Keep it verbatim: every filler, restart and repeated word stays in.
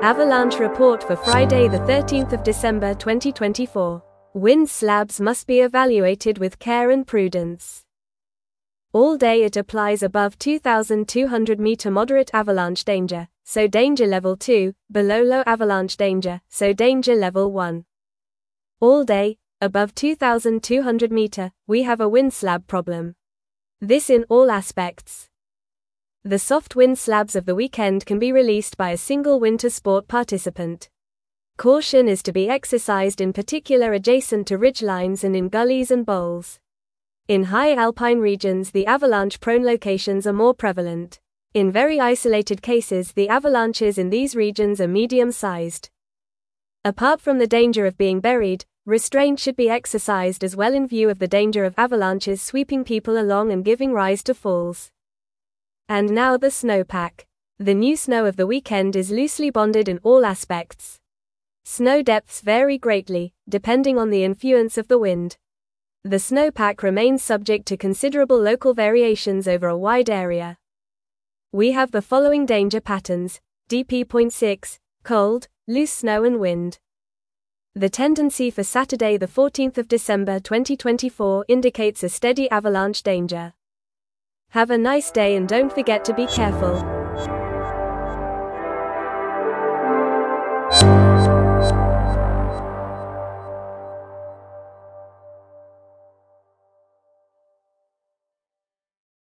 Avalanche report for Friday the thirteenth of December twenty twenty-four. Wind slabs must be evaluated with care and prudence. All day it applies above two thousand two hundred meter moderate avalanche danger, so danger level two, below low avalanche danger, so danger level one. All day, above two thousand two hundred meter, we have a wind slab problem. This in all aspects. The soft wind slabs of the weekend can be released by a single winter sport participant. Caution is to be exercised in particular adjacent to ridgelines and in gullies and bowls. In high alpine regions the avalanche-prone locations are more prevalent. In very isolated cases the avalanches in these regions are medium-sized. Apart from the danger of being buried, restraint should be exercised as well in view of the danger of avalanches sweeping people along and giving rise to falls. And now the snowpack. The new snow of the weekend is loosely bonded in all aspects. Snow depths vary greatly, depending on the influence of the wind. The snowpack remains subject to considerable local variations over a wide area. We have the following danger patterns: D P zero point six, cold, loose snow and wind. The tendency for Saturday the fourteenth of December twenty twenty-four indicates a steady avalanche danger. Have a nice day and don't forget to be careful.